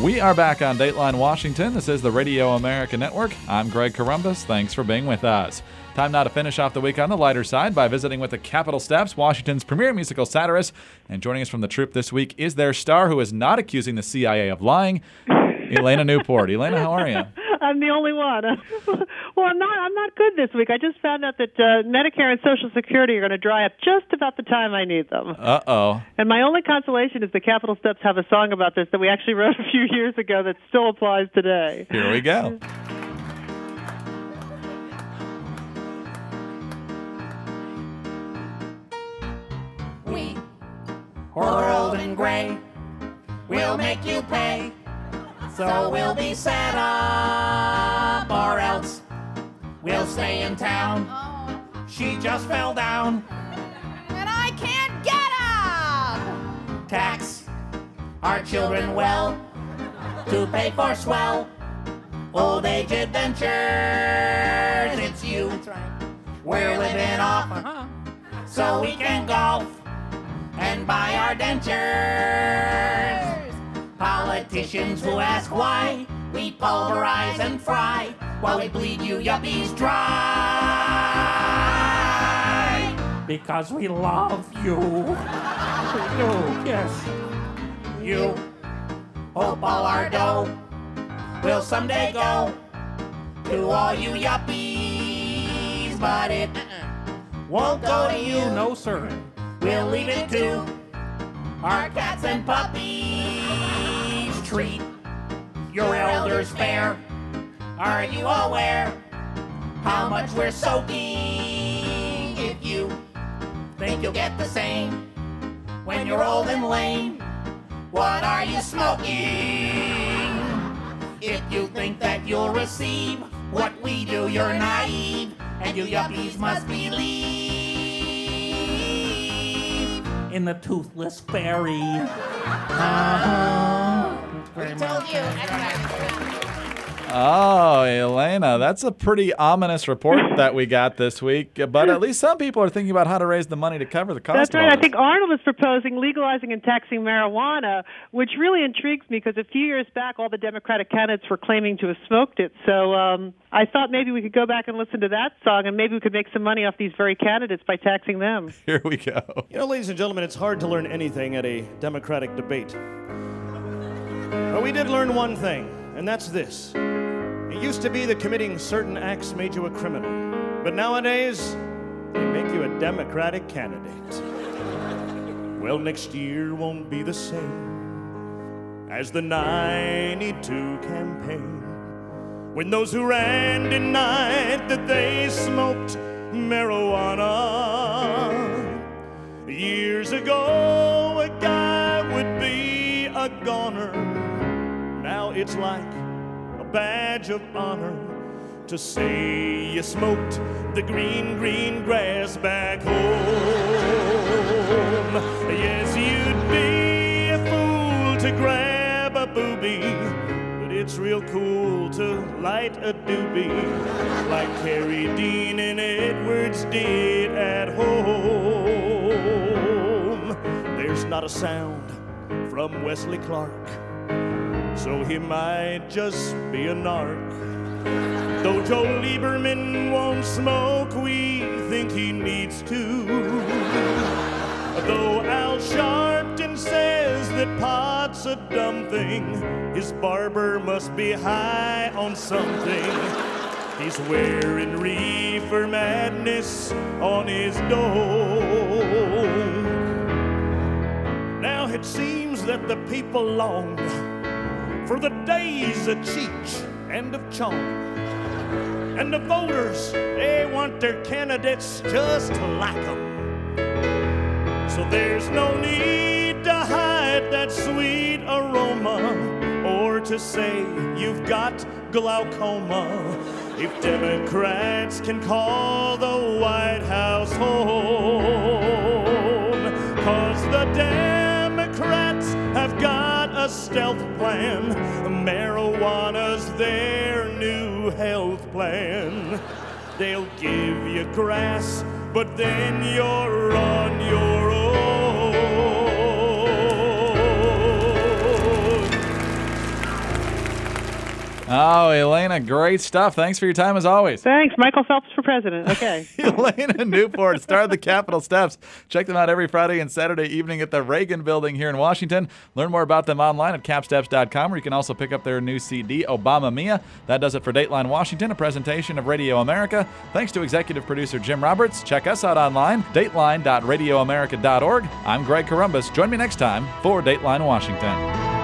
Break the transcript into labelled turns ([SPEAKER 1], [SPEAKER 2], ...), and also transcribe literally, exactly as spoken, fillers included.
[SPEAKER 1] We are back on Dateline Washington. This is the Radio America Network. I'm Greg Corombos. Thanks for being with us. Time now to finish off the week on the lighter side by visiting with the Capitol Steps, Washington's premier musical satirist. And joining us from the troupe this week is their star, who is not accusing the C I A of lying, Elena Newport. Elena, how are you?
[SPEAKER 2] I'm the only one. Well, I'm not. I'm not good this week. I just found out that uh, Medicare and Social Security are going to dry up just about the time I need them.
[SPEAKER 1] Uh oh.
[SPEAKER 2] And my only consolation is the Capitol Steps have a song about this that we actually wrote a few years ago that still applies today.
[SPEAKER 1] Here we go.
[SPEAKER 3] We, are old and gray, we'll make you pay. So we'll be set up, or else we'll stay in town. She just fell down,
[SPEAKER 4] and I can't get up.
[SPEAKER 3] Tax our children well to pay for swell old age adventures. It's you. That's right. We're living off, uh-huh. so we can golf and buy our dentures. Politicians who ask why we pulverize and fry while we bleed you yuppies dry. Because we love you. We do, yes. You hope all our dough will someday go to all you yuppies, but it won't go to you. No, sir. We'll leave it to our cats and puppies. Treat your elders fair. Are you aware how much we're soaking? If you think you'll get the same when you're old and lame, what are you smoking? If you think that you'll receive what we do, you're naive, and you yuppies must believe in the toothless fairy. Uh-huh.
[SPEAKER 4] We told you.
[SPEAKER 1] Oh, Elena, that's a pretty ominous report that we got this week. But at least some people are thinking about how to raise the money to cover the cost.
[SPEAKER 2] That's
[SPEAKER 1] of all
[SPEAKER 2] right. I
[SPEAKER 1] this.
[SPEAKER 2] think Arnold is proposing legalizing and taxing marijuana, which really intrigues me because a few years back, all the Democratic candidates were claiming to have smoked it. So um, I thought maybe we could go back and listen to that song, and maybe we could make some money off these very candidates by taxing them.
[SPEAKER 1] Here we go.
[SPEAKER 5] You know, ladies and gentlemen, it's hard to learn anything at a Democratic debate. But we did learn one thing, and that's this. It used to be that committing certain acts made you a criminal, but nowadays, they make you a Democratic candidate. Well, next year won't be the same as the ninety-two campaign, when those who ran denied that they smoked marijuana. Years ago, a guy would be a goner. Now it's like a badge of honor to say you smoked the green, green grass back home. Yes, you'd be a fool to grab a boobie, but it's real cool to light a doobie like Carrie Dean and Edwards did at home. There's not a sound from Wesley Clark, so he might just be a narc. Though Joe Lieberman won't smoke, we think he needs to. Though Al Sharpton says that pot's a dumb thing, his barber must be high on something. He's wearing reefer madness on his dome. Now it seems that the people long for the days of Cheech and of Chong. And the voters, they want their candidates just like them. So there's no need to hide that sweet aroma or to say you've got glaucoma. If Democrats can call the White House home, 'cause the Democrats have got a stealth plan. Marijuana's their new health plan. They'll give you grass, but then you're on your own.
[SPEAKER 1] Oh, Elena, great stuff. Thanks for your time as always.
[SPEAKER 2] Thanks. Michael Phelps for president. Okay.
[SPEAKER 1] Elena Newport, star of the Capitol Steps. Check them out every Friday and Saturday evening at the Reagan Building here in Washington. Learn more about them online at cap steps dot com, where you can also pick up their new C D, Obama Mia. That does it for Dateline Washington, a presentation of Radio America. Thanks to executive producer Jim Roberts. Check us out online, dateline dot radio america dot org. I'm Greg Corombos. Join me next time for Dateline Washington.